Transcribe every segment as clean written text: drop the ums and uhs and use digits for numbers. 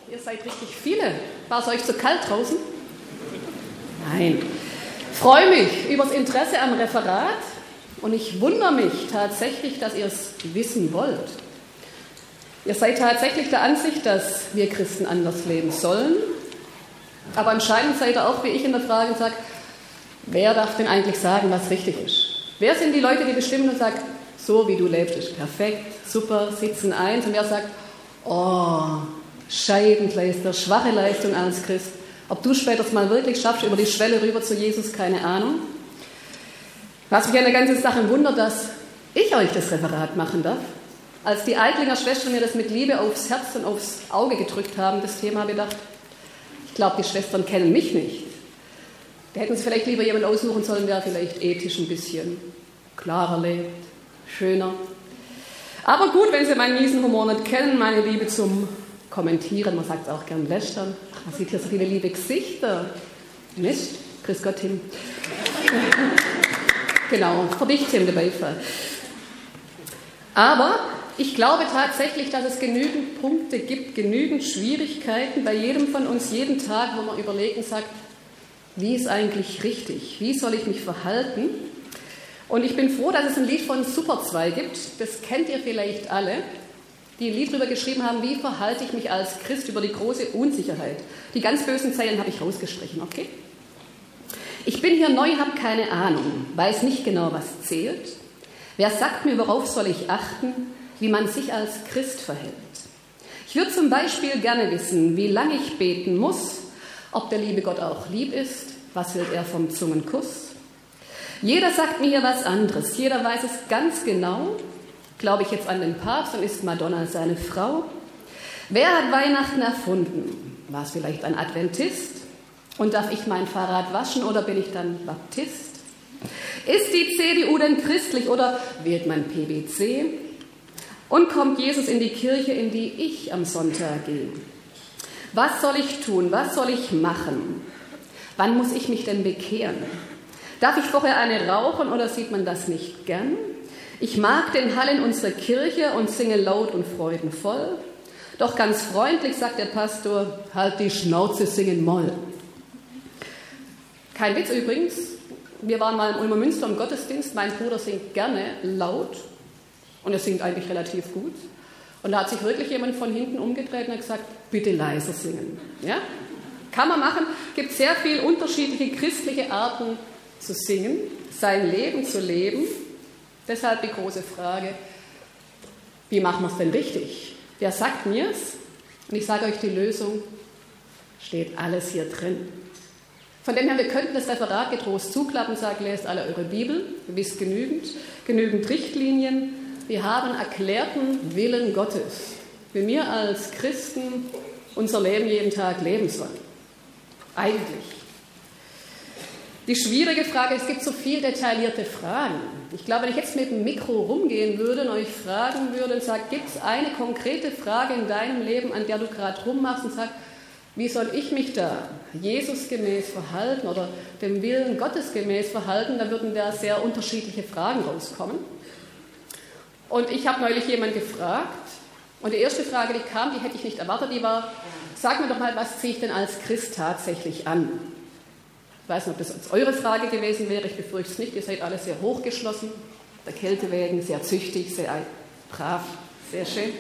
Ihr seid richtig viele. War es euch zu kalt draußen? Nein. Freue mich über das Interesse am Referat und ich wundere mich tatsächlich, dass ihr es wissen wollt. Ihr seid tatsächlich der Ansicht, dass wir Christen anders leben sollen, aber anscheinend seid ihr auch wie ich in der Frage und sagt, wer darf denn eigentlich sagen, was richtig ist? Wer sind die Leute, die bestimmen und sagen, so wie du lebst ist perfekt, super, sitzen eins, und wer sagt, oh, Scheibenkleister, schwache Leistung als Christ. Ob du später es mal wirklich schaffst, über die Schwelle rüber zu Jesus, keine Ahnung. Was mich an der ganzen Sache wundert, dass ich euch das Referat machen darf. Als die Eitlinger Schwestern mir das mit Liebe aufs Herz und aufs Auge gedrückt haben, das Thema, habe ich gedacht, ich glaube, die Schwestern kennen mich nicht. Da hätten sie vielleicht lieber jemanden aussuchen sollen, der vielleicht ethisch ein bisschen klarer lebt, schöner. Aber gut, wenn sie meinen miesen Humor nicht kennen, meine Liebe zum Kommentieren, man sagt es auch gern lästern. Man sieht hier so viele liebe Gesichter. Mist, grüß Gott, Tim. Genau, für dich, Tim, der Beifall. Aber ich glaube tatsächlich, dass es genügend Punkte gibt, genügend Schwierigkeiten bei jedem von uns jeden Tag, wo man überlegt und sagt, wie ist eigentlich richtig? Wie soll ich mich verhalten? Und ich bin froh, dass es ein Lied von Super 2 gibt. Das kennt ihr vielleicht alle, die ein Lied darüber geschrieben haben, wie verhalte ich mich als Christ über die große Unsicherheit. Die ganz bösen Zeilen habe ich rausgestrichen, okay? Ich bin hier neu, habe keine Ahnung, weiß nicht genau, was zählt. Wer sagt mir, worauf soll ich achten, wie man sich als Christ verhält? Ich würde zum Beispiel gerne wissen, wie lange ich beten muss, ob der liebe Gott auch lieb ist, was will er vom Zungenkuss? Jeder sagt mir hier was anderes, jeder weiß es ganz genau. Glaube ich jetzt an den Papst und ist Madonna seine Frau? Wer hat Weihnachten erfunden? War es vielleicht ein Adventist? Und darf ich mein Fahrrad waschen oder bin ich dann Baptist? Ist die CDU denn christlich oder wählt man PBC? Und kommt Jesus in die Kirche, in die ich am Sonntag gehe? Was soll ich tun? Was soll ich machen? Wann muss ich mich denn bekehren? Darf ich vorher eine rauchen oder sieht man das nicht gern? Ich mag den Hall in unserer Kirche und singe laut und freudenvoll. Doch ganz freundlich sagt der Pastor, halt die Schnauze, singen Moll. Kein Witz übrigens, wir waren mal im Ulmer Münster im Gottesdienst, mein Bruder singt gerne laut und er singt eigentlich relativ gut. Und da hat sich wirklich jemand von hinten umgedreht und hat gesagt, bitte leiser singen. Ja? Kann man machen, gibt sehr viele unterschiedliche christliche Arten zu singen, sein Leben zu leben. Deshalb die große Frage, wie machen wir es denn richtig? Wer sagt mir es? Und ich sage euch die Lösung, steht alles hier drin. Von dem her, wir könnten das Referat getrost zuklappen und sagen, lest alle eure Bibel, ihr wisst genügend Richtlinien. Wir haben erklärten Willen Gottes, wie wir als Christen unser Leben jeden Tag leben sollen. Eigentlich. Die schwierige Frage, es gibt so viel detaillierte Fragen. Ich glaube, wenn ich jetzt mit dem Mikro rumgehen würde und euch fragen würde und sage, gibt es eine konkrete Frage in deinem Leben, an der du gerade rummachst und sagst, wie soll ich mich da Jesus gemäß verhalten oder dem Willen Gottes gemäß verhalten, da würden da sehr unterschiedliche Fragen rauskommen. Und ich habe neulich jemanden gefragt und die erste Frage, die kam, die hätte ich nicht erwartet, die war, sag mir doch mal, was ziehe ich denn als Christ tatsächlich an? Ich weiß nicht, ob das jetzt eure Frage gewesen wäre, ich befürchte es nicht, ihr seid alle sehr hochgeschlossen, der Kälte wegen, sehr züchtig, sehr brav, sehr schön.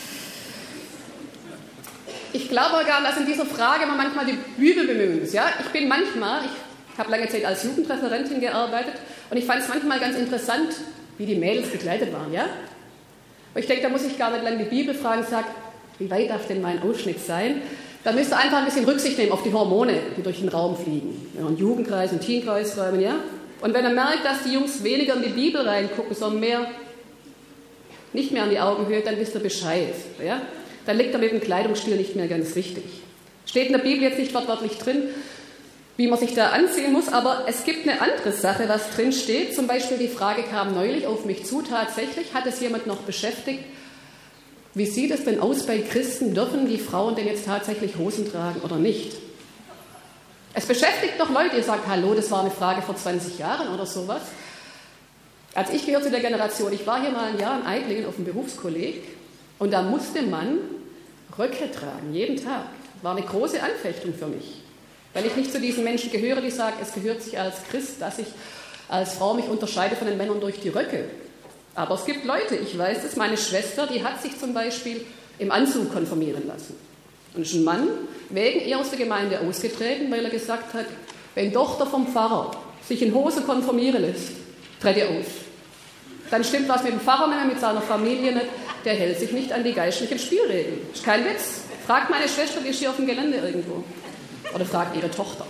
Ich glaube gar, dass in dieser Frage man manchmal die Bibel bemühen muss. Ja? Ich habe lange Zeit als Jugendreferentin gearbeitet und ich fand es manchmal ganz interessant, wie die Mädels gekleidet waren. Ja? Und ich denke, da muss ich gar nicht lange die Bibel fragen und sage, wie weit darf denn mein Ausschnitt sein? Da müsst ihr einfach ein bisschen Rücksicht nehmen auf die Hormone, die durch den Raum fliegen. Ja, und Jugendkreis und Teenkreisräumen, ja. Und wenn ihr merkt, dass die Jungs weniger in die Bibel reingucken, sondern nicht mehr an die Augenhöhe, dann wisst ihr Bescheid. Ja? Dann liegt er mit dem Kleidungsstil nicht mehr ganz richtig. Steht in der Bibel jetzt nicht wortwörtlich drin, wie man sich da anziehen muss, aber es gibt eine andere Sache, was drin steht. Zum Beispiel die Frage kam neulich auf mich zu, tatsächlich hat es jemand noch beschäftigt, wie sieht es denn aus bei Christen? Dürfen die Frauen denn jetzt tatsächlich Hosen tragen oder nicht? Es beschäftigt doch Leute, ihr sagt, hallo, das war eine Frage vor 20 Jahren oder sowas. Als ich gehöre zu der Generation, ich war hier mal ein Jahr in Eitlingen auf dem Berufskolleg und da musste man Röcke tragen, jeden Tag. War eine große Anfechtung für mich, weil ich nicht zu diesen Menschen gehöre, die sagen, es gehört sich als Christ, dass ich als Frau mich unterscheide von den Männern durch die Röcke. Aber es gibt Leute, ich weiß es, meine Schwester, die hat sich zum Beispiel im Anzug konfirmieren lassen. Und ist ein Mann wegen ihr aus der Gemeinde ausgetreten, weil er gesagt hat, wenn Tochter vom Pfarrer sich in Hose konfirmieren lässt, trete aus. Dann stimmt was mit dem Pfarrer nicht mehr, mit seiner Familie nicht, der hält sich nicht an die geistlichen Spielregeln. Ist kein Witz. Fragt meine Schwester, die ist hier auf dem Gelände irgendwo. Oder fragt ihre Tochter.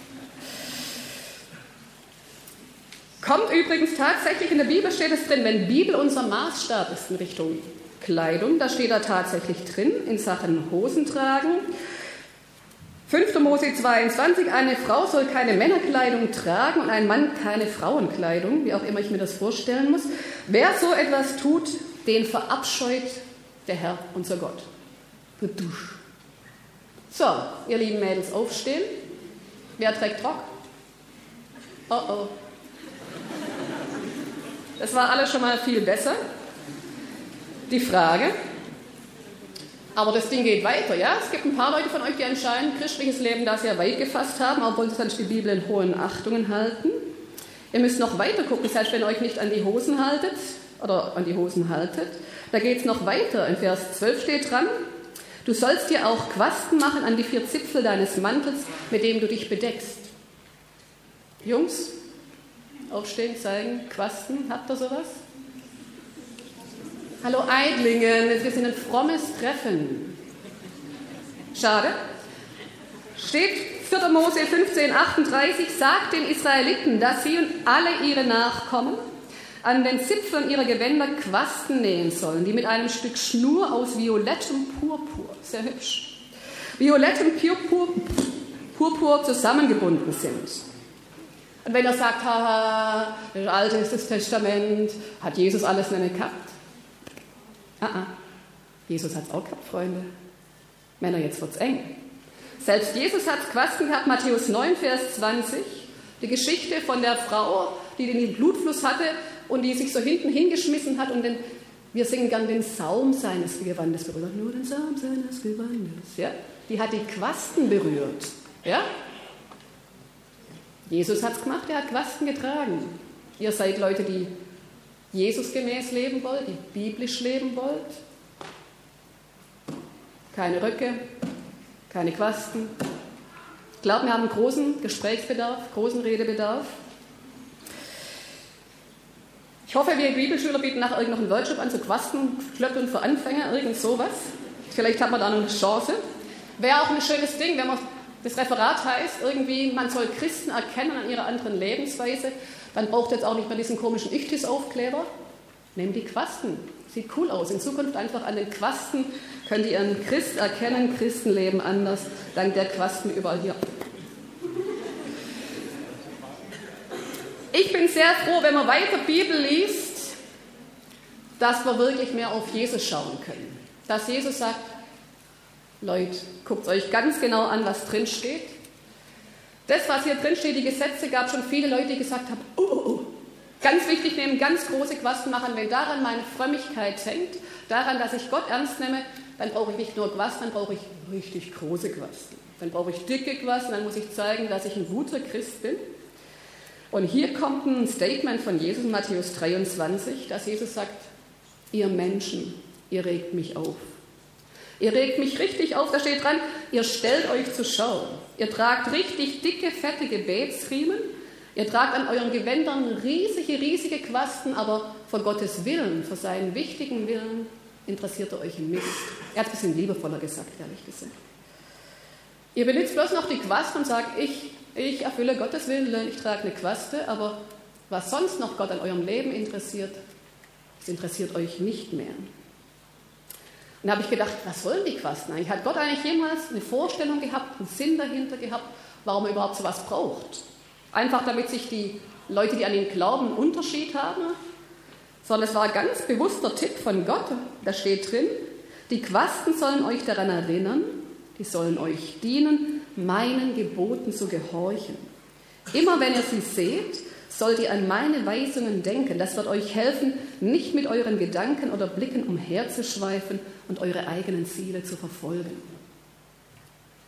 Kommt übrigens tatsächlich, in der Bibel steht es drin, wenn Bibel unser Maßstab ist in Richtung Kleidung, da steht da tatsächlich drin, in Sachen Hosen tragen. 5. Mose 22, eine Frau soll keine Männerkleidung tragen und ein Mann keine Frauenkleidung, wie auch immer ich mir das vorstellen muss. Wer so etwas tut, den verabscheut der Herr, unser Gott. So, ihr lieben Mädels, aufstehen. Wer trägt Rock? Oh oh. Das war alles schon mal viel besser. Die Frage, aber das Ding geht weiter, ja? Es gibt ein paar Leute von euch, die anscheinend christliches Leben da sehr weit gefasst haben, obwohl sie sonst die Bibel in hohen Achtungen halten. Ihr müsst noch weiter gucken, das heißt, wenn ihr euch nicht an die Hosen haltet, da geht es noch weiter. In Vers 12 steht dran, du sollst dir auch Quasten machen an die 4 Zipfel deines Mantels, mit dem du dich bedeckst. Jungs, aufstehen, zeigen, Quasten, habt ihr sowas? Hallo Eidlingen, wir sind ein frommes Treffen. Schade. Steht 4. Mose 15, 38, sagt den Israeliten, dass sie und alle ihre Nachkommen an den Zipfeln ihrer Gewänder Quasten nähen sollen, die mit einem Stück Schnur aus violettem Purpur, sehr hübsch, violettem Purpur zusammengebunden sind. Und wenn er sagt, haha, das Alte ist das Testament, hat Jesus alles nicht gehabt? Jesus hat es auch gehabt, Freunde. Männer, jetzt wird's eng. Selbst Jesus hat Quasten gehabt, Matthäus 9, Vers 20. Die Geschichte von der Frau, die den Blutfluss hatte und die sich so hinten hingeschmissen hat und wir singen gern den Saum seines Gewandes berührt. Nur den Saum seines Gewandes. Ja? Die hat die Quasten berührt. Ja? Jesus hat es gemacht, er hat Quasten getragen. Ihr seid Leute, die Jesus gemäß leben wollt, die biblisch leben wollt. Keine Röcke, keine Quasten. Ich glaube, wir haben großen Gesprächsbedarf, großen Redebedarf. Ich hoffe, wir Bibelschüler bieten nachher irgendeinen Workshop an, so Quastenklöppeln für Anfänger, irgend sowas. Vielleicht hat man da noch eine Chance. Wäre auch ein schönes Ding, wenn man das Referat heißt, irgendwie, man soll Christen erkennen an ihrer anderen Lebensweise, dann braucht ihr jetzt auch nicht mehr diesen komischen Ichthys-Aufkleber. Nehmt die Quasten. Sieht cool aus. In Zukunft einfach an den Quasten könnt ihr einen Christ erkennen. Christen leben anders, dank der Quasten überall hier. Ich bin sehr froh, wenn man weiter Bibel liest, dass wir wirklich mehr auf Jesus schauen können. Dass Jesus sagt, Leute, guckt euch ganz genau an, was drin steht. Das, was hier drin steht, die Gesetze, gab schon viele Leute, die gesagt haben, ganz wichtig nehmen, ganz große Quasten machen. Wenn daran meine Frömmigkeit hängt, daran, dass ich Gott ernst nehme, dann brauche ich nicht nur Quasten, dann brauche ich richtig große Quasten. Dann brauche ich dicke Quasten, dann muss ich zeigen, dass ich ein guter Christ bin. Und hier kommt ein Statement von Jesus, Matthäus 23, dass Jesus sagt, ihr Menschen, ihr regt mich auf. Ihr regt mich richtig auf, da steht dran, ihr stellt euch zur Schau. Ihr tragt richtig dicke, fette Gebetsriemen. Ihr tragt an euren Gewändern riesige Quasten, aber vor Gottes Willen, für seinen wichtigen Willen, interessiert er euch im Mist. Er hat es ein bisschen liebevoller gesagt, ehrlich gesagt. Ihr benutzt bloß noch die Quaste und sagt, ich erfülle Gottes Willen, ich trage eine Quaste, aber was sonst noch Gott an eurem Leben interessiert, das interessiert euch nicht mehr. Und da habe ich gedacht, was wollen die Quasten eigentlich? Hat Gott eigentlich jemals eine Vorstellung gehabt, einen Sinn dahinter gehabt, warum er überhaupt sowas braucht? Einfach damit sich die Leute, die an ihn glauben, einen Unterschied haben? Sondern es war ein ganz bewusster Tipp von Gott. Da steht drin, die Quasten sollen euch daran erinnern, die sollen euch dienen, meinen Geboten zu gehorchen. Immer wenn ihr sie seht, sollt ihr an meine Weisungen denken. Das wird euch helfen, nicht mit euren Gedanken oder Blicken umherzuschweifen und eure eigenen Ziele zu verfolgen.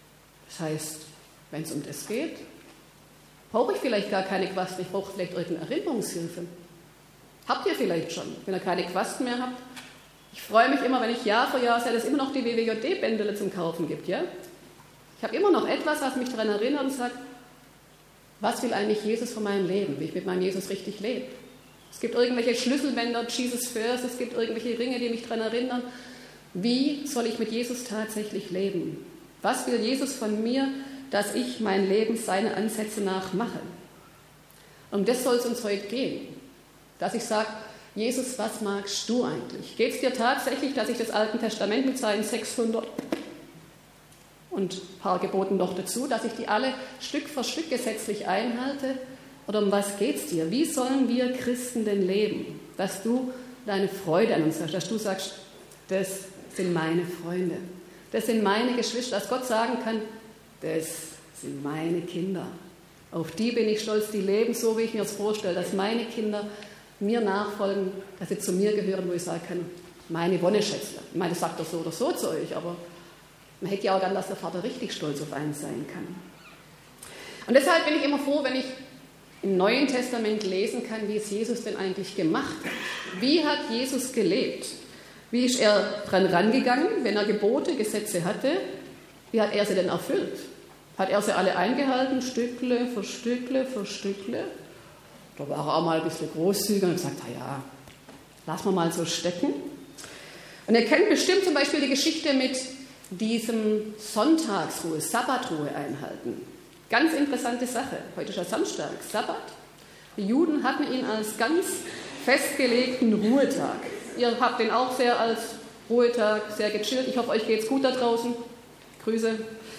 Das heißt, wenn es um das geht, brauche ich vielleicht gar keine Quasten, ich brauche vielleicht irgendeine Erinnerungshilfe. Habt ihr vielleicht schon, wenn ihr keine Quasten mehr habt? Ich freue mich immer, wenn ich Jahr für Jahr sehe, dass es immer noch die WWJD-Bändele zum Kaufen gibt. Ja? Ich habe immer noch etwas, was mich daran erinnert und sagt, was will eigentlich Jesus von meinem Leben, wie ich mit meinem Jesus richtig lebe. Es gibt irgendwelche Schlüsselbänder, Jesus First, es gibt irgendwelche Ringe, die mich daran erinnern, wie soll ich mit Jesus tatsächlich leben? Was will Jesus von mir, dass ich mein Leben seine Ansätze nach mache? Um das soll es uns heute gehen. Dass ich sage, Jesus, was magst du eigentlich? Geht es dir tatsächlich, dass ich das Alte Testament mit seinen 600 und ein paar Geboten noch dazu, dass ich die alle Stück für Stück gesetzlich einhalte? Oder um was geht es dir? Wie sollen wir Christen denn leben? Dass du deine Freude an uns hast, dass du sagst, das sind meine Freunde, das sind meine Geschwister, dass Gott sagen kann, das sind meine Kinder. Auf die bin ich stolz, die leben so, wie ich mir das vorstelle, dass meine Kinder mir nachfolgen, dass sie zu mir gehören, wo ich sagen kann, meine Wonneschätzle. Ich meine, das sagt er so oder so zu euch, aber man hätte ja auch gern, dass der Vater richtig stolz auf einen sein kann. Und deshalb bin ich immer froh, wenn ich im Neuen Testament lesen kann, wie es Jesus denn eigentlich gemacht hat. Wie hat Jesus gelebt? Wie ist er dran rangegangen, wenn er Gebote, Gesetze hatte? Wie hat er sie denn erfüllt? Hat er sie alle eingehalten, Stückle für Stückle für Stückle? Da war er auch mal ein bisschen großzügig und hat gesagt, ja, lass mal so stecken. Und ihr kennt bestimmt zum Beispiel die Geschichte mit diesem Sonntagsruhe, Sabbatruhe einhalten. Ganz interessante Sache. Heute ist ja Samstag, Sabbat. Die Juden hatten ihn als ganz festgelegten Ruhetag. Ihr habt den auch sehr als Ruhetag, sehr gechillt. Ich hoffe, euch geht's gut da draußen. Grüße.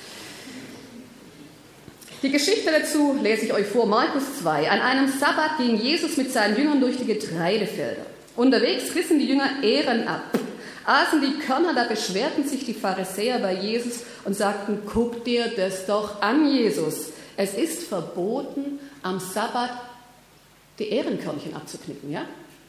Die Geschichte dazu lese ich euch vor, Markus 2. An einem Sabbat ging Jesus mit seinen Jüngern durch die Getreidefelder. Unterwegs rissen die Jünger Ähren ab, aßen die Körner, da beschwerten sich die Pharisäer bei Jesus und sagten, guck dir das doch an, Jesus. Es ist verboten, am Sabbat die Ährenkörnchen abzuknicken, ja?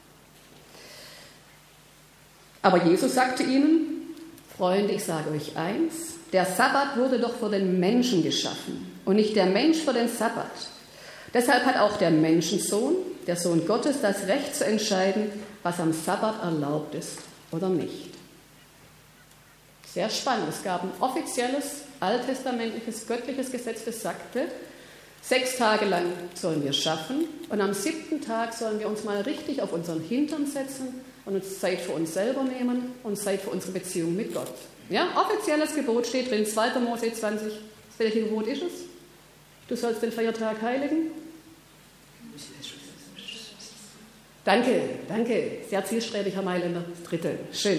Aber Jesus sagte ihnen, Freunde, ich sage euch eins, der Sabbat wurde doch für den Menschen geschaffen und nicht der Mensch für den Sabbat. Deshalb hat auch der Menschensohn, der Sohn Gottes, das Recht zu entscheiden, was am Sabbat erlaubt ist oder nicht. Sehr spannend. Es gab ein offizielles, alttestamentliches, göttliches Gesetz, das sagte, 6 Tage lang sollen wir schaffen und am 7. Tag sollen wir uns mal richtig auf unseren Hintern setzen und uns Zeit für uns selber nehmen und Zeit für unsere Beziehung mit Gott. Ja, offizielles Gebot steht drin, 2. Mose 20. Welches Gebot ist es? Du sollst den Feiertag heiligen? Danke, danke. Sehr zielstrebig, Herr Mailänder. Das 3. Schön.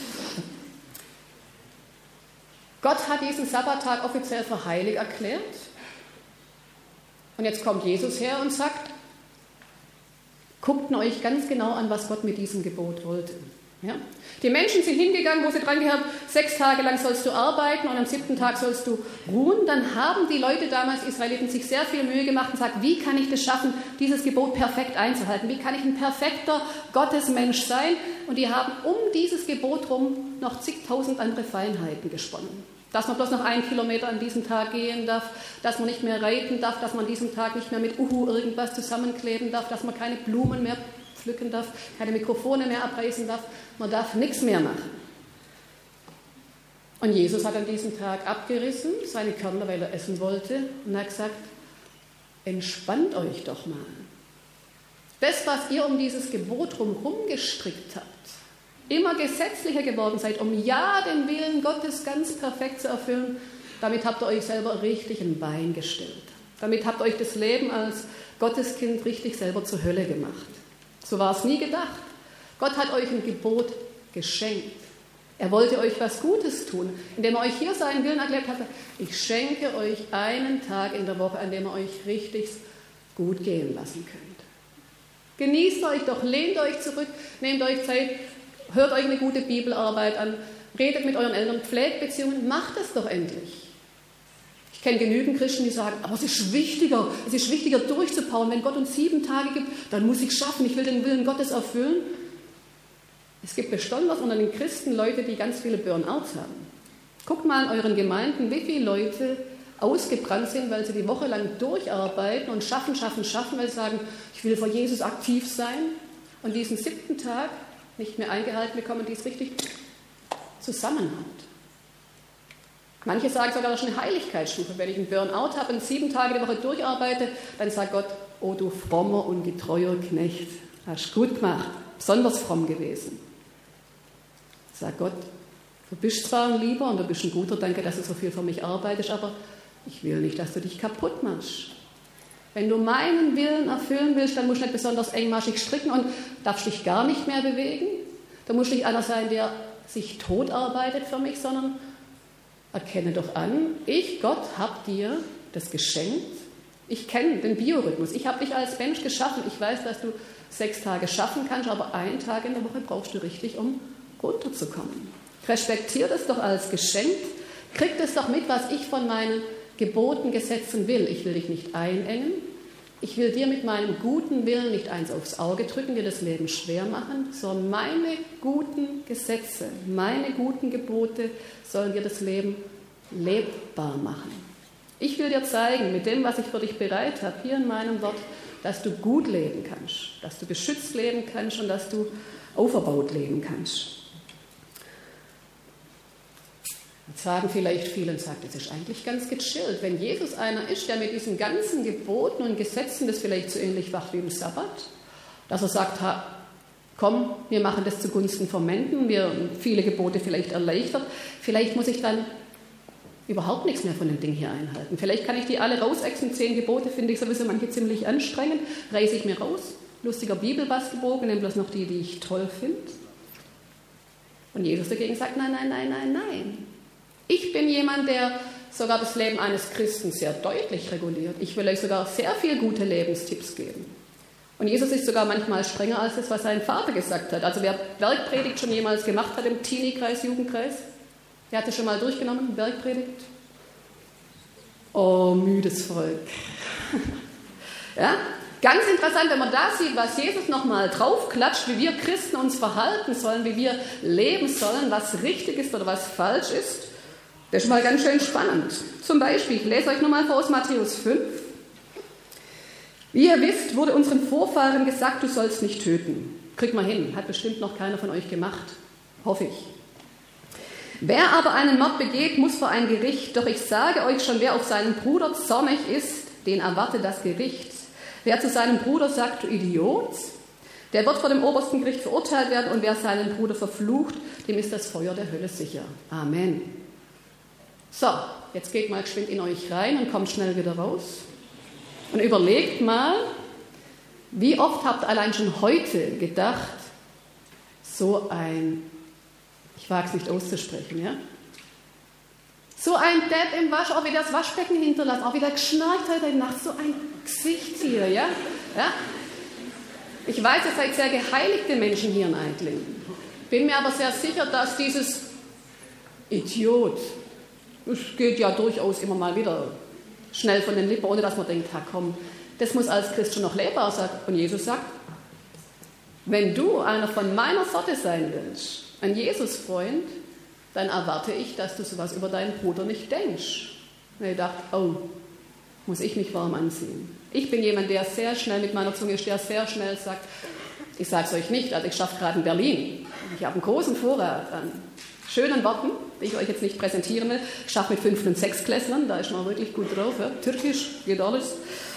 Gott hat diesen Sabbattag offiziell für heilig erklärt. Und jetzt kommt Jesus her und sagt, guckt euch ganz genau an, was Gott mit diesem Gebot wollte. Ja? Die Menschen sind hingegangen, wo sie dran gehört, 6 Tage lang sollst du arbeiten und am 7. Tag sollst du ruhen. Dann haben die Leute damals, Israeliten, sich sehr viel Mühe gemacht und gesagt, wie kann ich das schaffen, dieses Gebot perfekt einzuhalten? Wie kann ich ein perfekter Gottesmensch sein? Und die haben um dieses Gebot rum noch zigtausend andere Feinheiten gesponnen. Dass man bloß noch 1 Kilometer an diesem Tag gehen darf, dass man nicht mehr reiten darf, dass man an diesem Tag nicht mehr mit irgendwas zusammenkleben darf, dass man keine Blumen mehr pflücken darf, keine Mikrofone mehr abreißen darf, man darf nichts mehr machen. Und Jesus hat an diesem Tag abgerissen, seine Körner, weil er essen wollte, und hat gesagt, entspannt euch doch mal. Das, was ihr um dieses Gebot drumherum gestrickt habt, immer gesetzlicher geworden seid, um ja den Willen Gottes ganz perfekt zu erfüllen, damit habt ihr euch selber richtig ein Bein gestellt. Damit habt ihr euch das Leben als Gotteskind richtig selber zur Hölle gemacht. So war es nie gedacht. Gott hat euch ein Gebot geschenkt. Er wollte euch was Gutes tun, indem er euch hier seinen Willen erklärt hat. Ich schenke euch einen Tag in der Woche, an dem ihr euch richtig gut gehen lassen könnt. Genießt euch doch, lehnt euch zurück, nehmt euch Zeit, hört euch eine gute Bibelarbeit an, redet mit euren Eltern, pflegt Beziehungen, macht es doch endlich. Ich kenne genügend Christen, die sagen, aber es ist wichtiger durchzubauen. Wenn Gott uns 7 Tage gibt, dann muss ich schaffen, ich will den Willen Gottes erfüllen. Es gibt besonders unter den Christen Leute, die ganz viele Burnouts haben. Guckt mal in euren Gemeinden, wie viele Leute ausgebrannt sind, weil sie die Woche lang durcharbeiten und schaffen, weil sie sagen, ich will vor Jesus aktiv sein und diesen 7. Tag nicht mehr eingehalten bekommen, die es richtig zusammenhat. Manche sagen sogar, das ist eine Heiligkeitsstufe. Wenn ich einen Burnout habe und 7 Tage die Woche durcharbeite, dann sagt Gott, oh du frommer und getreuer Knecht, hast gut gemacht, besonders fromm gewesen. Sagt Gott, du bist zwar ein Lieber und du bist ein Guter, danke, dass du so viel für mich arbeitest, aber ich will nicht, dass du dich kaputt machst. Wenn du meinen Willen erfüllen willst, dann musst du nicht besonders engmaschig stricken und darfst dich gar nicht mehr bewegen. Da musst du nicht einer sein, der sich tot arbeitet für mich, sondern erkenne doch an, ich, Gott, habe dir das geschenkt. Ich kenne den Biorhythmus. Ich habe dich als Mensch geschaffen. Ich weiß, dass du 6 Tage schaffen kannst, aber 1 Tag in der Woche brauchst du richtig, um runterzukommen. Respektier das doch als Geschenk. Krieg das doch mit, was ich von meinen Geboten, Gesetzen will. Ich will dich nicht einengen. Ich will dir mit meinem guten Willen nicht eins aufs Auge drücken, dir das Leben schwer machen, sondern meine guten Gesetze, meine guten Gebote sollen dir das Leben lebbar machen. Ich will dir zeigen, mit dem, was ich für dich bereit habe, hier in meinem Wort, dass du gut leben kannst, dass du beschützt leben kannst und dass du auferbaut leben kannst. Jetzt sagen vielleicht viele und sagen, das ist eigentlich ganz gechillt. Wenn Jesus einer ist, der mit diesen ganzen Geboten und Gesetzen das vielleicht so ähnlich macht wie im Sabbat, dass er sagt, komm, wir machen das zugunsten von Menschen, wir viele Gebote vielleicht erleichtert, vielleicht muss ich dann überhaupt nichts mehr von dem Ding hier einhalten. Vielleicht kann ich die alle rausexen, 10 Gebote finde ich sowieso manche ziemlich anstrengend, reiße ich mir raus, lustiger Bibelbastelbogen, nehme bloß noch die ich toll finde. Und Jesus dagegen sagt, nein. Ich bin jemand, der sogar das Leben eines Christen sehr deutlich reguliert. Ich will euch sogar sehr viele gute Lebenstipps geben. Und Jesus ist sogar manchmal strenger als das, was sein Vater gesagt hat. Also wer Bergpredigt schon jemals gemacht hat im Teenie-Kreis, Jugendkreis, der hat das schon mal durchgenommen, Bergpredigt. Oh, müdes Volk. Ja? Ganz interessant, wenn man da sieht, was Jesus nochmal draufklatscht, wie wir Christen uns verhalten sollen, wie wir leben sollen, was richtig ist oder was falsch ist. Das ist mal ganz schön spannend. Zum Beispiel, ich lese euch nochmal vor aus Matthäus 5. Wie ihr wisst, wurde unseren Vorfahren gesagt, du sollst nicht töten. Kriegt mal hin, hat bestimmt noch keiner von euch gemacht. Hoffe ich. Wer aber einen Mord begeht, muss vor ein Gericht. Doch ich sage euch schon, wer auf seinen Bruder zornig ist, den erwartet das Gericht. Wer zu seinem Bruder sagt, du Idiot, der wird vor dem obersten Gericht verurteilt werden. Und wer seinen Bruder verflucht, dem ist das Feuer der Hölle sicher. Amen. So, jetzt geht mal geschwind in euch rein und kommt schnell wieder raus. Und überlegt mal, wie oft habt ihr allein schon heute gedacht, so ein, ich wage es nicht auszusprechen, ja? So ein Depp im Wasch, auch wieder das Waschbecken hinterlassen, auch wieder geschnarcht heute Nacht, so ein Gesicht hier, ja? Ich weiß, ihr seid sehr geheiligte Menschen hier in Eitlingen. Bin mir aber sehr sicher, dass dieses Idiot, es geht ja durchaus immer mal wieder schnell von den Lippen, ohne dass man denkt, komm, das muss als Christ schon noch lebbar sein. Und Jesus sagt, wenn du einer von meiner Sorte sein willst, ein Jesus-Freund, dann erwarte ich, dass du sowas über deinen Bruder nicht denkst. Und ich dachte, oh, muss ich mich warm anziehen. Ich bin jemand, der sehr schnell mit meiner Zunge ist, der sehr schnell sagt, ich sage es euch nicht, also ich schaffe gerade in Berlin. Ich habe einen großen Vorrat an schönen Worten, die ich euch jetzt nicht präsentieren will. Ich schaffe mit 5. und 6. Klässlern, da ist man wirklich gut drauf. Ja. Türkisch, geht alles.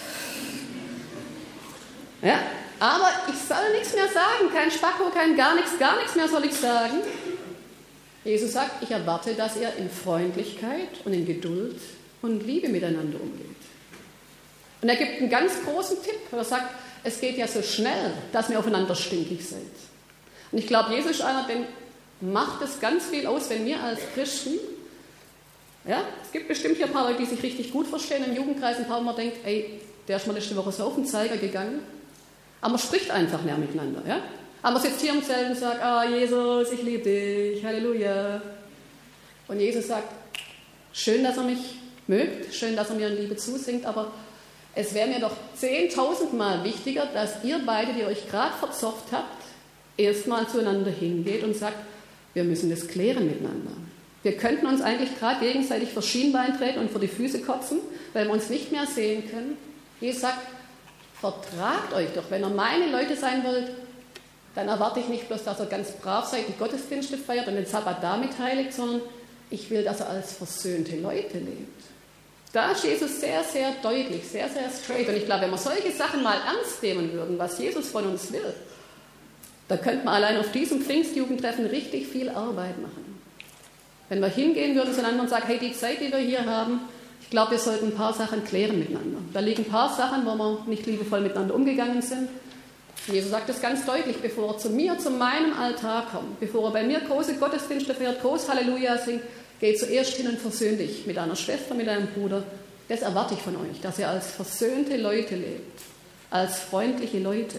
Ja, aber ich soll nichts mehr sagen, kein Spacko, kein gar nichts mehr soll ich sagen. Jesus sagt, ich erwarte, dass ihr in Freundlichkeit und in Geduld und Liebe miteinander umgeht. Und er gibt einen ganz großen Tipp. Er sagt, es geht ja so schnell, dass wir aufeinander stinkig sind. Und ich glaube, Jesus ist einer, der macht es ganz viel aus, wenn wir als Christen, ja, es gibt bestimmt hier ein paar Leute, die sich richtig gut verstehen, im Jugendkreis ein paar Mal denkt, ey, der ist mal letzte Woche so auf den Zeiger gegangen. Aber man spricht einfach mehr miteinander, ja. Aber man sitzt hier im Zelt und sagt, Jesus, ich liebe dich, Halleluja. Und Jesus sagt, schön, dass er mich mögt, schön, dass er mir in Liebe zusingt, aber es wäre mir doch 10.000 Mal wichtiger, dass ihr beide, die euch gerade verzopft habt, erstmal zueinander hingeht und sagt, wir müssen das klären miteinander. Wir könnten uns eigentlich gerade gegenseitig vor Schienbein treten und vor die Füße kotzen, weil wir uns nicht mehr sehen können. Jesus sagt, vertragt euch doch. Wenn ihr meine Leute sein wollt, dann erwarte ich nicht bloß, dass ihr ganz brav seid, die Gottesdienste feiert und den Sabbat damit heiligt, sondern ich will, dass ihr als versöhnte Leute lebt. Da ist Jesus sehr, sehr deutlich, sehr, sehr straight. Und ich glaube, wenn wir solche Sachen mal ernst nehmen würden, was Jesus von uns will, da könnte man allein auf diesem Pfingstjugendtreffen richtig viel Arbeit machen. Wenn wir hingehen würden zueinander und sagen, hey, die Zeit, die wir hier haben, ich glaube, wir sollten ein paar Sachen klären miteinander. Da liegen ein paar Sachen, wo wir nicht liebevoll miteinander umgegangen sind. Jesus sagt das ganz deutlich, bevor er zu mir, zu meinem Altar kommt, bevor er bei mir große Gottesdienste feiert, groß Halleluja singt, geh zuerst hin und versöhn dich mit deiner Schwester, mit deinem Bruder. Das erwarte ich von euch, dass ihr als versöhnte Leute lebt, als freundliche Leute.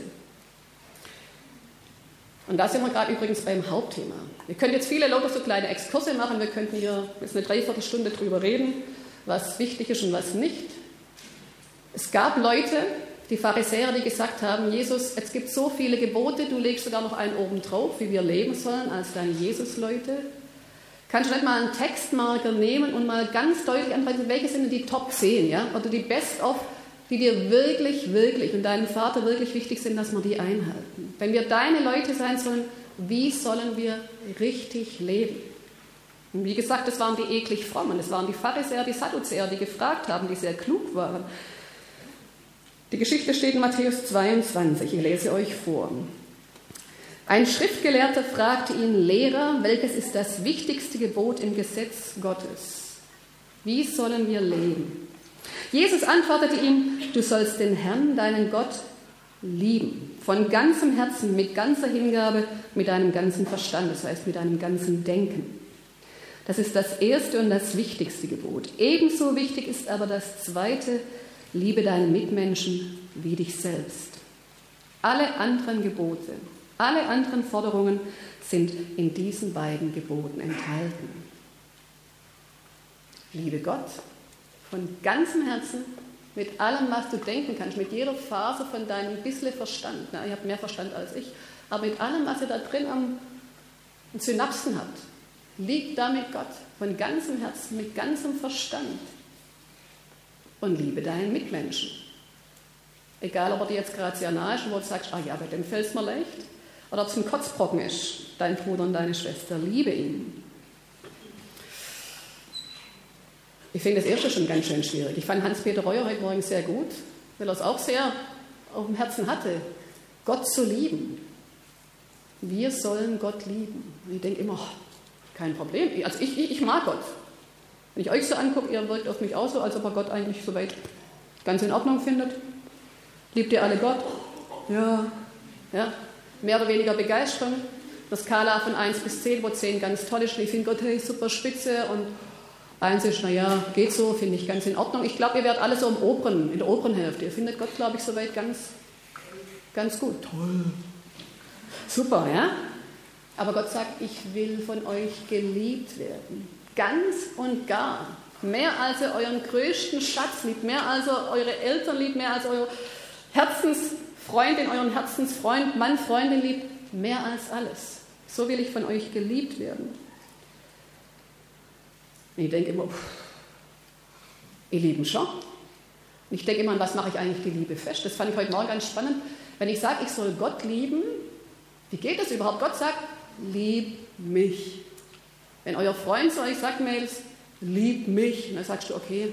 Und da sind wir gerade übrigens beim Hauptthema. Wir können jetzt viele lauter so kleine Exkurse machen, wir könnten hier jetzt eine Dreiviertelstunde drüber reden, was wichtig ist und was nicht. Es gab Leute, die Pharisäer, die gesagt haben, Jesus, es gibt so viele Gebote, du legst sogar noch einen oben drauf, wie wir leben sollen als deine Jesus-Leute. Kannst du nicht mal einen Textmarker nehmen und mal ganz deutlich anpreisen, welche sind denn die Top 10, ja? Oder die Best-of, die dir wirklich, wirklich und deinem Vater wirklich wichtig sind, dass wir die einhalten. Wenn wir deine Leute sein sollen, wie sollen wir richtig leben? Und wie gesagt, das waren die eklig frommen, das waren die Pharisäer, die Sadduzäer, die gefragt haben, die sehr klug waren. Die Geschichte steht in Matthäus 22, ich lese euch vor. Ein Schriftgelehrter fragte ihn, Lehrer, welches ist das wichtigste Gebot im Gesetz Gottes? Wie sollen wir leben? Jesus antwortete ihm, du sollst den Herrn, deinen Gott, lieben. Von ganzem Herzen, mit ganzer Hingabe, mit deinem ganzen Verstand, das heißt mit deinem ganzen Denken. Das ist das erste und das wichtigste Gebot. Ebenso wichtig ist aber das zweite, liebe deinen Mitmenschen wie dich selbst. Alle anderen Gebote, alle anderen Forderungen sind in diesen beiden Geboten enthalten. Liebe Gott von ganzem Herzen, mit allem, was du denken kannst, mit jeder Phase von deinem bisschen Verstand. Na, ihr habt mehr Verstand als ich, aber mit allem, was ihr da drin an Synapsen habt, liebt damit Gott von ganzem Herzen, mit ganzem Verstand. Und liebe deinen Mitmenschen. Egal, ob er dir jetzt gerade sehr nahe ist und wo du sagst, ja, bei dem fällt es mir leicht. Oder ob es ein Kotzbrocken ist, dein Bruder und deine Schwester. Liebe ihn. Ich finde das erste schon ganz schön schwierig. Ich fand Hans-Peter Reuer heute Morgen sehr gut, weil er es auch sehr auf dem Herzen hatte, Gott zu lieben. Wir sollen Gott lieben. Und ich denke immer, kein Problem. Also ich mag Gott. Wenn ich euch so angucke, ihr wirkt auf mich auch so, als ob ihr Gott eigentlich soweit ganz in Ordnung findet. Liebt ihr alle Gott? Ja. Mehr oder weniger Begeisterung. Eine Skala von 1 bis 10, wo 10 ganz toll ist. Ich finde Gott, hey, super spitze. Und 1 ist, naja, geht so, finde ich ganz in Ordnung. Ich glaube, ihr werdet alle so in der oberen Hälfte. Ihr findet Gott, glaube ich, soweit ganz gut. Toll. Super, ja? Aber Gott sagt, ich will von euch geliebt werden. Ganz und gar. Mehr als ihr euren größten Schatz liebt, mehr als ihr eure Eltern liebt, mehr als euer Herzensfreundin, euren Herzensfreund, Mann, Freundin liebt, mehr als alles. So will ich von euch geliebt werden. Und ich denke immer, ihr Lieben schon. Und ich denke immer, an was mache ich eigentlich die Liebe fest? Das fand ich heute Morgen ganz spannend. Wenn ich sage, ich soll Gott lieben, wie geht das überhaupt? Gott sagt, lieb mich. Wenn euer Freund zu euch sagt, Mädels, lieb mich, und dann sagst du, okay,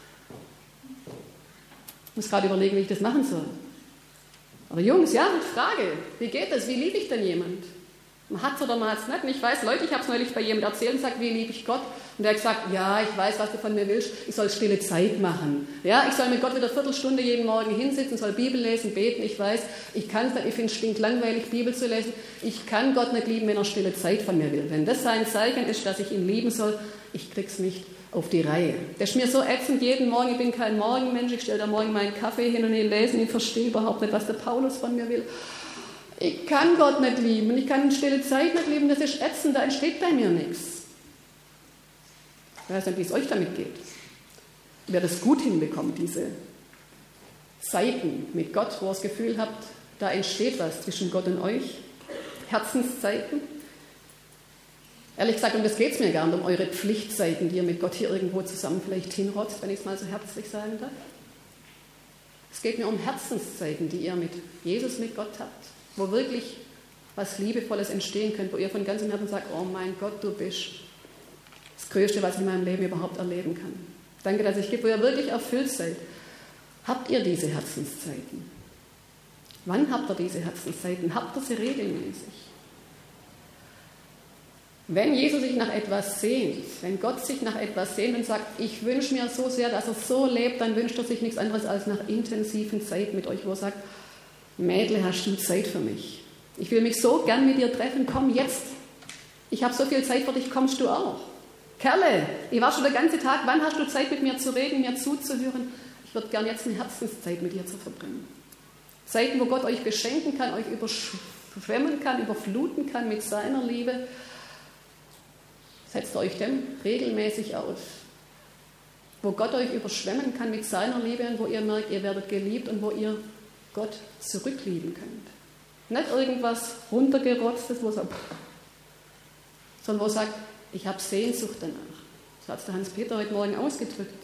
ich muss gerade überlegen, wie ich das machen soll. Aber Jungs, ja, Frage, wie geht das? Wie liebe ich denn jemand? Man hat es oder man hat es nicht. Und ich weiß, Leute, ich habe es neulich bei jemandem erzählt und gesagt, wie liebe ich Gott? Und der hat gesagt, ja, ich weiß, was du von mir willst, ich soll stille Zeit machen. Ja, ich soll mit Gott wieder eine Viertelstunde jeden Morgen hinsitzen, soll Bibel lesen, beten. Ich weiß, ich kann es nicht, ich finde es stinklangweilig, Bibel zu lesen. Ich kann Gott nicht lieben, wenn er stille Zeit von mir will. Wenn das sein Zeichen ist, dass ich ihn lieben soll, ich krieg's nicht auf die Reihe. Das ist mir so ätzend jeden Morgen, ich bin kein Morgenmensch, ich stelle da morgen meinen Kaffee hin und ich lese und ich verstehe überhaupt nicht, was der Paulus von mir will. Ich kann Gott nicht lieben und ich kann stille Zeit nicht lieben, das ist ätzend, da entsteht bei mir nichts. Ich weiß nicht, wie es euch damit geht. Wer das gut hinbekommt, diese Zeiten mit Gott, wo ihr das Gefühl habt, da entsteht was zwischen Gott und euch, Herzenszeiten. Ehrlich gesagt, um das geht es mir gar nicht, um eure Pflichtzeiten, die ihr mit Gott hier irgendwo zusammen vielleicht hinrotzt, wenn ich es mal so herzlich sagen darf. Es geht mir um Herzenszeiten, die ihr mit Jesus, mit Gott habt, wo wirklich was Liebevolles entstehen könnte, wo ihr von ganzem Herzen sagt, oh mein Gott, du bist das Größte, was ich in meinem Leben überhaupt erleben kann. Danke, dass ich gebe, wo ihr wirklich erfüllt seid. Habt ihr diese Herzenszeiten? Wann habt ihr diese Herzenszeiten? Habt ihr sie regelmäßig? Wenn Jesus sich nach etwas sehnt, wenn Gott sich nach etwas sehnt und sagt, ich wünsche mir so sehr, dass er so lebt, dann wünscht er sich nichts anderes als nach intensiven Zeit mit euch, wo er sagt, Mädle, hast du Zeit für mich? Ich will mich so gern mit dir treffen, komm jetzt. Ich habe so viel Zeit für dich, kommst du auch? Kerle, ich war schon den ganzen Tag, wann hast du Zeit mit mir zu reden, mir zuzuhören? Ich würde gern jetzt eine Herzenszeit mit dir zu verbringen. Zeiten, wo Gott euch beschenken kann, euch überschwemmen kann, überfluten kann mit seiner Liebe. Setzt euch dem regelmäßig aus. Wo Gott euch überschwemmen kann mit seiner Liebe und wo ihr merkt, ihr werdet geliebt und wo ihr Gott zurücklieben könnt. Nicht irgendwas runtergerotztes, wo sagt, sondern wo sagt, ich habe Sehnsucht danach. So hat es der Hans-Peter heute Morgen ausgedrückt.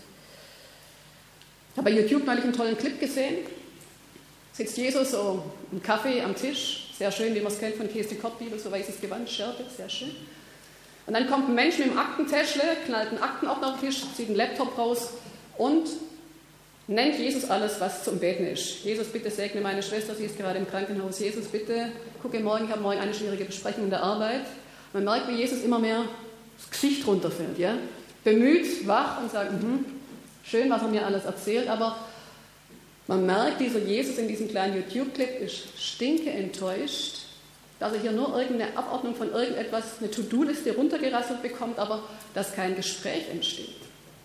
Ich habe bei YouTube neulich einen tollen Clip gesehen. Sitzt Jesus so im Kaffee am Tisch, sehr schön, wie man es kennt von Käse Kortbibel, so weißes Gewand, Schärpe, sehr schön. Und dann kommt ein Mensch mit einem Aktentäschle, knallt einen Aktenordner auf den Tisch, zieht einen Laptop raus und nennt Jesus alles, was zum Beten ist. Jesus, bitte segne meine Schwester, sie ist gerade im Krankenhaus. Jesus, bitte gucke morgen, ich habe morgen eine schwierige Besprechung in der Arbeit. Man merkt, wie Jesus immer mehr das Gesicht runterfällt. Ja? Bemüht, wach und sagt, schön, was er mir alles erzählt, aber man merkt, dieser Jesus in diesem kleinen YouTube-Clip ist stinke enttäuscht, dass er hier nur irgendeine Abordnung von irgendetwas, eine To-Do-Liste runtergerasselt bekommt, aber dass kein Gespräch entsteht.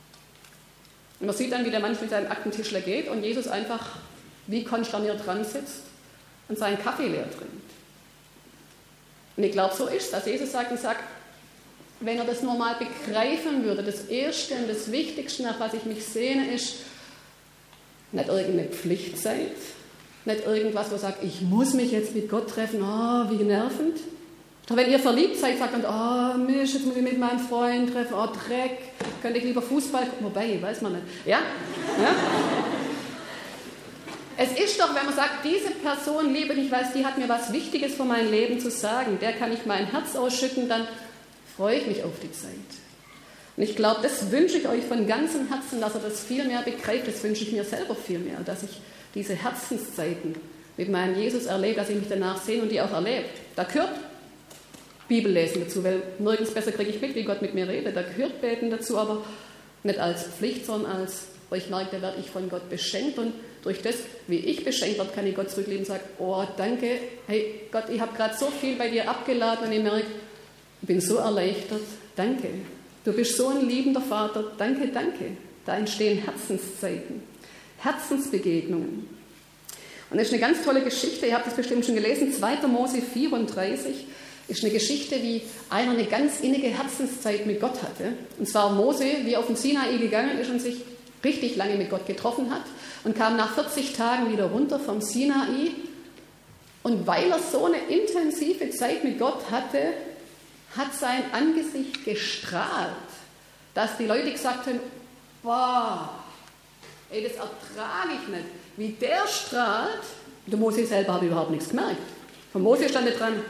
Und man sieht dann, wie der Mann mit seinem Aktentischler geht und Jesus einfach wie konsterniert dran sitzt und seinen Kaffee leer trinkt. Und ich glaube, so ist es, dass Jesus sagt, wenn er das nur mal begreifen würde, das Erste und das Wichtigste, nach was ich mich sehne, ist nicht irgendeine Pflichtzeit, nicht irgendwas, wo sagt, ich muss mich jetzt mit Gott treffen, oh, wie nervend. Doch wenn ihr verliebt seid, sagt man, oh Mist, jetzt muss ich mit meinem Freund treffen, oh Dreck, könnte ich lieber Fußball gucken, wobei, weiß man nicht. Ja? Es ist doch, wenn man sagt, diese Person liebe ich, weiß, die hat mir was Wichtiges für mein Leben zu sagen, der kann ich mein Herz ausschütten, dann freue ich mich auf die Zeit. Und ich glaube, das wünsche ich euch von ganzem Herzen, dass ihr das viel mehr begreift, das wünsche ich mir selber viel mehr, dass ich diese Herzenszeiten mit meinem Jesus erlebe, dass ich mich danach sehne und die auch erlebe. Da gehört Bibellesen dazu, weil nirgends besser kriege ich mit, wie Gott mit mir redet. Da gehört Beten dazu, aber nicht als Pflicht, sondern als, wo ich merke, da werde ich von Gott beschenkt und durch das, wie ich beschenkt werde, kann ich Gott zurückleben und sagen, oh danke, hey Gott, ich habe gerade so viel bei dir abgeladen und ich merke, ich bin so erleichtert, danke. Du bist so ein liebender Vater, danke, danke. Da entstehen Herzenszeiten, Herzensbegegnungen. Und das ist eine ganz tolle Geschichte, ihr habt es bestimmt schon gelesen, 2. Mose 34 ist eine Geschichte, wie einer eine ganz innige Herzenszeit mit Gott hatte. Und zwar Mose, wie er auf den Sinai gegangen ist und sich richtig lange mit Gott getroffen hat und kam nach 40 Tagen wieder runter vom Sinai. Und weil er so eine intensive Zeit mit Gott hatte, hat sein Angesicht gestrahlt, dass die Leute gesagt haben, boah, ey, das ertrage ich nicht. Wie der strahlt, der Mose selber hat überhaupt nichts gemerkt. Von Mose stand da dran,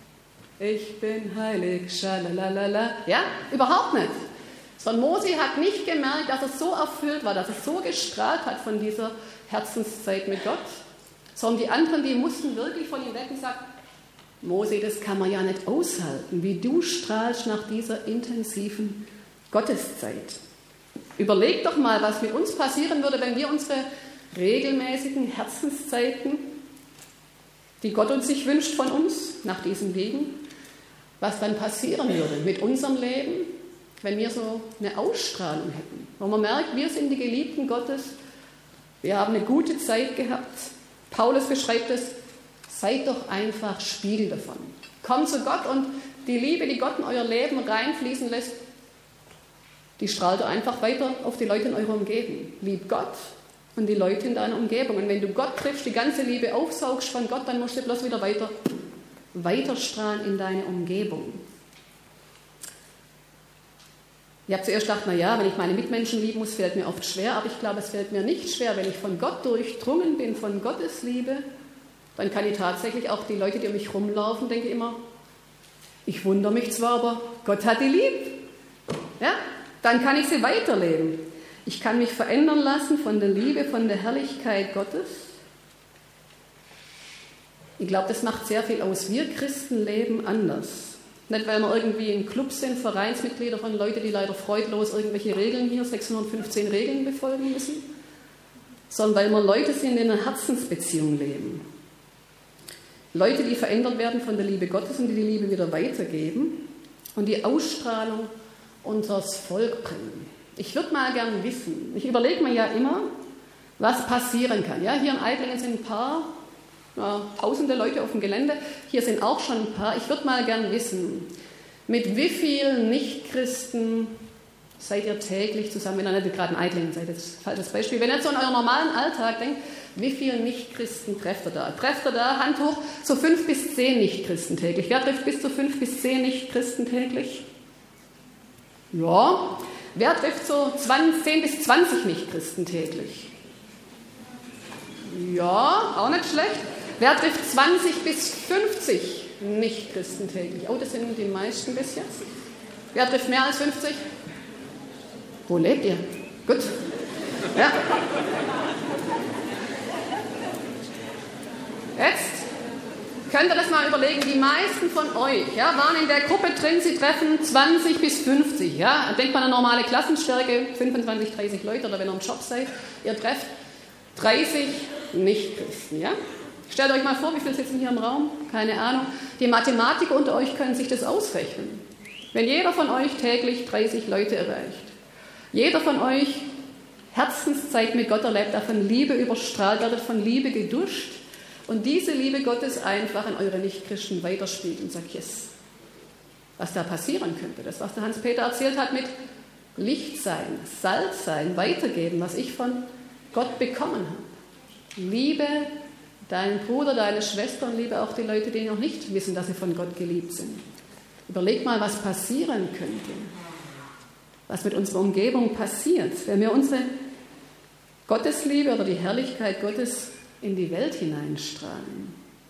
ich bin heilig, schalalala. Ja, überhaupt nicht. Sondern Mose hat nicht gemerkt, dass er so erfüllt war, dass er so gestrahlt hat von dieser Herzenszeit mit Gott. Sondern die anderen, die mussten wirklich von ihm weg und sagen, Mose, das kann man ja nicht aushalten, wie du strahlst nach dieser intensiven Gotteszeit. Überleg doch mal, was mit uns passieren würde, wenn wir unsere regelmäßigen Herzenszeiten, die Gott uns sich wünscht von uns, nach diesen Wegen, was dann passieren würde mit unserem Leben, wenn wir so eine Ausstrahlung hätten. Wo man merkt, wir sind die Geliebten Gottes, wir haben eine gute Zeit gehabt. Paulus beschreibt es, seid doch einfach Spiegel davon. Kommt zu Gott und die Liebe, die Gott in euer Leben reinfließen lässt, die strahlt einfach weiter auf die Leute in eurer Umgebung. Lieb Gott und die Leute in deiner Umgebung. Und wenn du Gott triffst, die ganze Liebe aufsaugst von Gott, dann musst du bloß wieder weiter strahlen in deine Umgebung. Ich habe zuerst gedacht, naja, wenn ich meine Mitmenschen lieben muss, fällt mir oft schwer, aber ich glaube, es fällt mir nicht schwer, wenn ich von Gott durchdrungen bin, von Gottes Liebe, dann kann ich tatsächlich auch die Leute, die um mich rumlaufen, denke immer, ich wundere mich zwar, aber Gott hat die lieb. Ja? Dann kann ich sie weiterleben. Ich kann mich verändern lassen von der Liebe, von der Herrlichkeit Gottes. Ich glaube, das macht sehr viel aus. Wir Christen leben anders. Nicht, weil wir irgendwie in Clubs sind, Vereinsmitglieder von Leuten, die leider freudlos irgendwelche Regeln hier, 615 Regeln befolgen müssen, sondern weil wir Leute sind, die in einer Herzensbeziehung leben. Leute, die verändert werden von der Liebe Gottes und die die Liebe wieder weitergeben und die Ausstrahlung unters Volk bringen. Ich würde mal gern wissen, ich überlege mir ja immer, was passieren kann. Ja, hier in Eiblingen sind ein paar, tausende Leute auf dem Gelände, hier sind auch schon ein paar. Ich würde mal gern wissen, mit wie vielen Nichtchristen seid ihr täglich zusammen, wenn ihr nicht gerade in Eiblingen seid, das ist ein falsches Beispiel. Wenn ihr so in eurem normalen Alltag denkt, wie viele Nichtchristen trefft ihr da? Trefft ihr da, Hand hoch, so 5 bis 10 Nichtchristen täglich. Wer trifft bis zu 5 bis 10 Nichtchristen täglich? Ja. Wer trifft so 10 bis 20 Nichtchristen täglich? Ja, auch nicht schlecht. Wer trifft 20 bis 50 Nichtchristen täglich? Oh, das sind die meisten bis jetzt. Wer trifft mehr als 50? Wo lebt ihr? Gut. Ja. Jetzt könnt ihr das mal überlegen, die meisten von euch waren in der Gruppe drin, sie treffen 20 bis 50. Ja? Denkt mal an eine normale Klassenstärke, 25, 30 Leute, oder wenn ihr im Job seid, ihr trefft 30 Nichtchristen. Ja? Stellt euch mal vor, wie viele sitzen hier im Raum? Keine Ahnung. Die Mathematiker unter euch können sich das ausrechnen. Wenn jeder von euch täglich 30 Leute erreicht, jeder von euch Herzenszeit mit Gott erlebt, davon Liebe überstrahlt, werdet von Liebe geduscht und diese Liebe Gottes einfach an eure Nichtchristen weiterspielt und sagt, yes, was da passieren könnte. Das, was der Hans-Peter erzählt hat mit Licht sein, Salz sein, weitergeben, was ich von Gott bekommen habe. Liebe deinen Bruder, deine Schwester und liebe auch die Leute, die noch nicht wissen, dass sie von Gott geliebt sind. Überleg mal, was passieren könnte. Was mit unserer Umgebung passiert, wenn wir unsere Gottesliebe oder die Herrlichkeit Gottes in die Welt hineinstrahlen.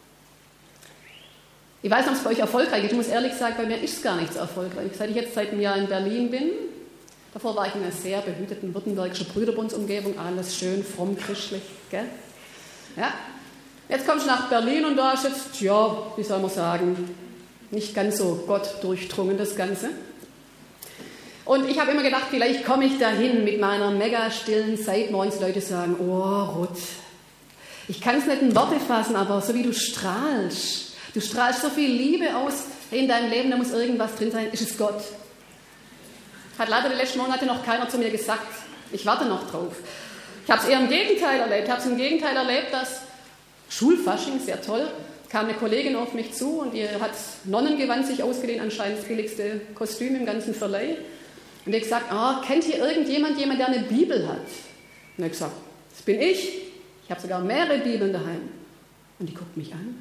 Ich weiß nicht, ob es bei euch erfolgreich ist. Ich muss ehrlich sagen, bei mir ist es gar nicht so erfolgreich. Seit ich jetzt seit einem Jahr in Berlin bin, davor war ich in einer sehr behüteten württembergischen Brüderbundsumgebung, alles schön, fromm, christlich. Gell? Ja. Jetzt kommst du nach Berlin und da ist jetzt, ja, wie soll man sagen, nicht ganz so Gott durchdrungen, das Ganze. Und ich habe immer gedacht, vielleicht komme ich dahin mit meiner mega stillen Zeit, morgens die Leute sagen, oh Ruth, ich kann es nicht in Worte fassen, aber so wie du strahlst so viel Liebe aus in deinem Leben, da muss irgendwas drin sein, ist es Gott. Hat leider die letzten Monate noch keiner zu mir gesagt, ich warte noch drauf. Ich habe es eher im Gegenteil erlebt, dass Schulfasching, sehr toll, kam eine Kollegin auf mich zu und ihr hat Nonnengewand sich ausgeliehen, anscheinend das billigste Kostüm im ganzen Verleih. Und ich habe gesagt, kennt hier irgendjemand, der eine Bibel hat? Und ich habe gesagt, das bin ich. Ich habe sogar mehrere Bibeln daheim. Und die guckt mich an.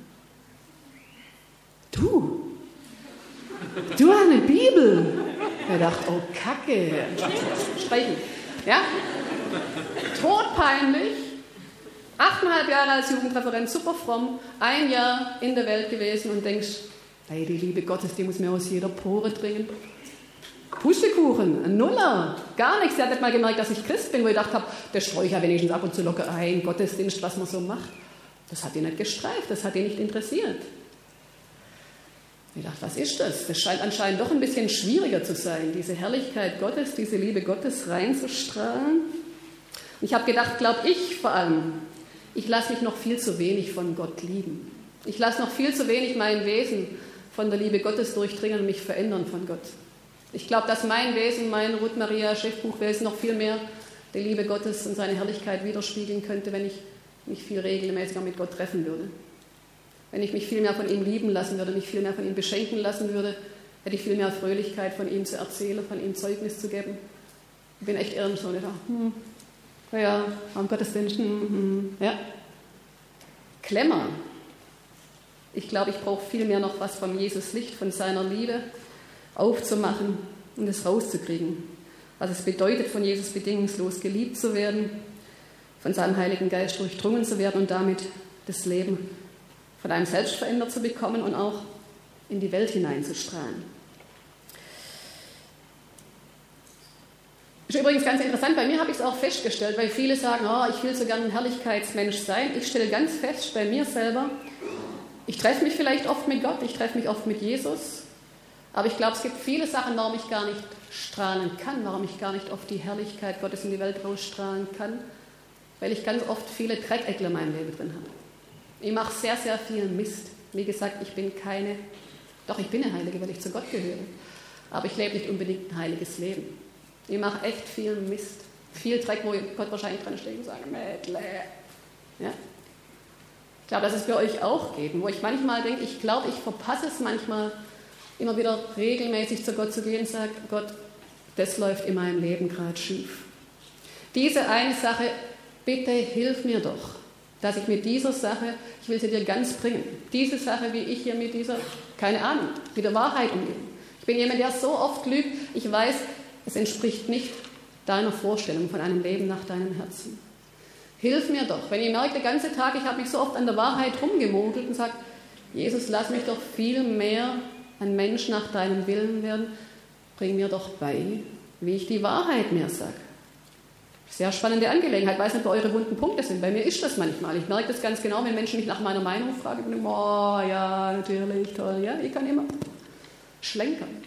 Du hast eine Bibel? Ich dachte, oh Kacke. Streichen. Ja? Todpeinlich. 8,5 Jahre als Jugendreferent, super fromm, 1 Jahr in der Welt gewesen und denkst, hey, die Liebe Gottes, die muss mir aus jeder Pore dringen. Pustekuchen, ein Nuller, gar nichts. Sie hat nicht mal gemerkt, dass ich Christ bin, wo ich gedacht habe, das streue ich ja wenigstens ab und zu locker ein, Gottesdienst, was man so macht. Das hat die nicht gestreift, das hat die nicht interessiert. Ich dachte, was ist das? Das scheint anscheinend doch ein bisschen schwieriger zu sein, diese Herrlichkeit Gottes, diese Liebe Gottes reinzustrahlen. Und ich habe gedacht, glaube ich vor allem, ich lasse mich noch viel zu wenig von Gott lieben. Ich lasse noch viel zu wenig mein Wesen von der Liebe Gottes durchdringen und mich verändern von Gott. Ich glaube, dass mein Wesen, mein Ruth Maria Schiffbuchwesen noch viel mehr die Liebe Gottes und seine Herrlichkeit widerspiegeln könnte, wenn ich mich viel regelmäßiger mit Gott treffen würde. Wenn ich mich viel mehr von ihm lieben lassen würde, mich viel mehr von ihm beschenken lassen würde, hätte ich viel mehr Fröhlichkeit von ihm zu erzählen, von ihm Zeugnis zu geben. Ich bin echt ehrlich so, ich dachte, ja, am Gottesdienst, ja. Klemmer. Ich glaube, ich brauche viel mehr noch was vom Jesus Licht, von seiner Liebe aufzumachen und es rauszukriegen. was es bedeutet, von Jesus bedingungslos geliebt zu werden, von seinem Heiligen Geist durchdrungen zu werden und damit das Leben von einem selbst verändert zu bekommen und auch in die Welt hineinzustrahlen. Ist übrigens ganz interessant, bei mir habe ich es auch festgestellt, weil viele sagen, oh, ich will so gerne ein Herrlichkeitsmensch sein. Ich stelle ganz fest bei mir selber, ich treffe mich vielleicht oft mit Gott, ich treffe mich oft mit Jesus, aber ich glaube, es gibt viele Sachen, warum ich gar nicht strahlen kann, warum ich gar nicht oft die Herrlichkeit Gottes in die Welt rausstrahlen kann, weil ich ganz oft viele Dreckeckler in meinem Leben drin habe. Ich mache sehr, sehr viel Mist. Wie gesagt, ich bin eine Heilige, weil ich zu Gott gehöre, aber ich lebe nicht unbedingt ein heiliges Leben. Ich mache echt viel Mist, viel Dreck, wo Gott wahrscheinlich dran steht und sagt, Mädle. Ja? Ich glaube, dass es bei euch auch geht, wo ich manchmal denke, ich glaube, ich verpasse es manchmal, immer wieder regelmäßig zu Gott zu gehen und sage, Gott, das läuft in meinem Leben gerade schief. Diese eine Sache, bitte hilf mir doch, dass ich mit dieser Sache, ich will sie dir ganz bringen, diese Sache, wie ich hier mit dieser, keine Ahnung, mit der Wahrheit umgehe. Ich bin jemand, der so oft lügt, ich weiß, es entspricht nicht deiner Vorstellung von einem Leben nach deinem Herzen. Hilf mir doch, wenn ich merke, den ganzen Tag, ich habe mich so oft an der Wahrheit rumgemogelt und sage, Jesus, lass mich doch viel mehr ein Mensch nach deinem Willen werden, bring mir doch bei, wie ich die Wahrheit mir sage. Sehr spannende Angelegenheit, ich weiß nicht, wo eure wunden Punkte sind. Bei mir ist das manchmal. Ich merke das ganz genau, wenn Menschen mich nach meiner Meinung fragen, ich bin immer, oh ja, natürlich, toll, ja, ich kann immer schlenkern.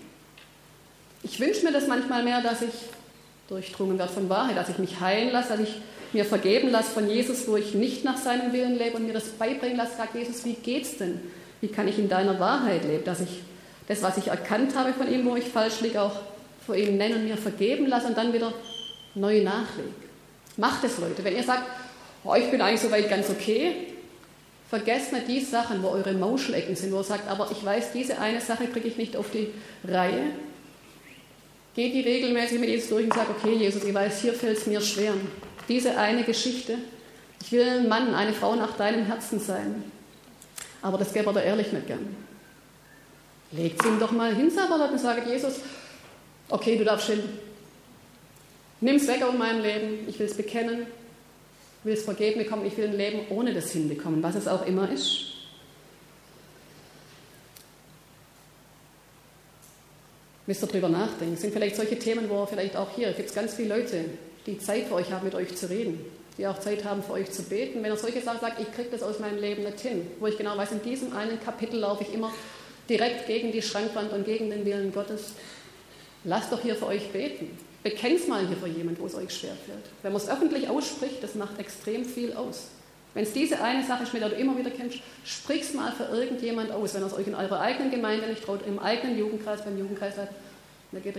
Ich wünsche mir das manchmal mehr, dass ich durchdrungen werde von Wahrheit, dass ich mich heilen lasse, dass ich mir vergeben lasse von Jesus, wo ich nicht nach seinem Willen lebe und mir das beibringen lasse, sage Jesus, wie geht's denn? Wie kann ich in deiner Wahrheit leben? Dass ich das, was ich erkannt habe von ihm, wo ich falsch liege, auch vor ihm nenne und mir vergeben lasse und dann wieder neu nachlege. Macht es, Leute. Wenn ihr sagt, oh, ich bin eigentlich soweit ganz okay, vergesst nicht die Sachen, wo eure Mauschelecken sind, wo ihr sagt, aber ich weiß, diese eine Sache kriege ich nicht auf die Reihe. Geht die regelmäßig mit Jesus durch und sagt, okay, Jesus, ich weiß, hier fällt es mir schwer. Diese eine Geschichte, ich will ein Mann, eine Frau nach deinem Herzen sein. Aber das gäbe er ehrlich nicht gern. Legt es ihm doch mal hin, aber und sagt, Jesus, okay, du darfst hin. Nimm es weg aus meinem Leben, ich will es bekennen, will es vergeben bekommen, ich will ein Leben ohne das hinbekommen, was es auch immer ist. Müsst ihr drüber nachdenken. Es sind vielleicht solche Themen, wo vielleicht auch hier gibt es ganz viele Leute, die Zeit für euch haben, mit euch zu reden, die auch Zeit haben, für euch zu beten. Wenn ihr solche Sachen sagt, ich kriege das aus meinem Leben nicht hin, wo ich genau weiß, in diesem einen Kapitel laufe ich immer direkt gegen die Schrankwand und gegen den Willen Gottes, lasst doch hier für euch beten. Bekennt es mal hier für jemanden, wo es euch schwerfällt. Wenn man es öffentlich ausspricht, das macht extrem viel aus. Wenn es diese eine Sache ist, mit der du immer wieder kämpfst, sprich es mal für irgendjemand aus. Wenn ihr es euch in eurer eigenen Gemeinde nicht traut, im eigenen Jugendkreis, beim Jugendkreis seid, da geht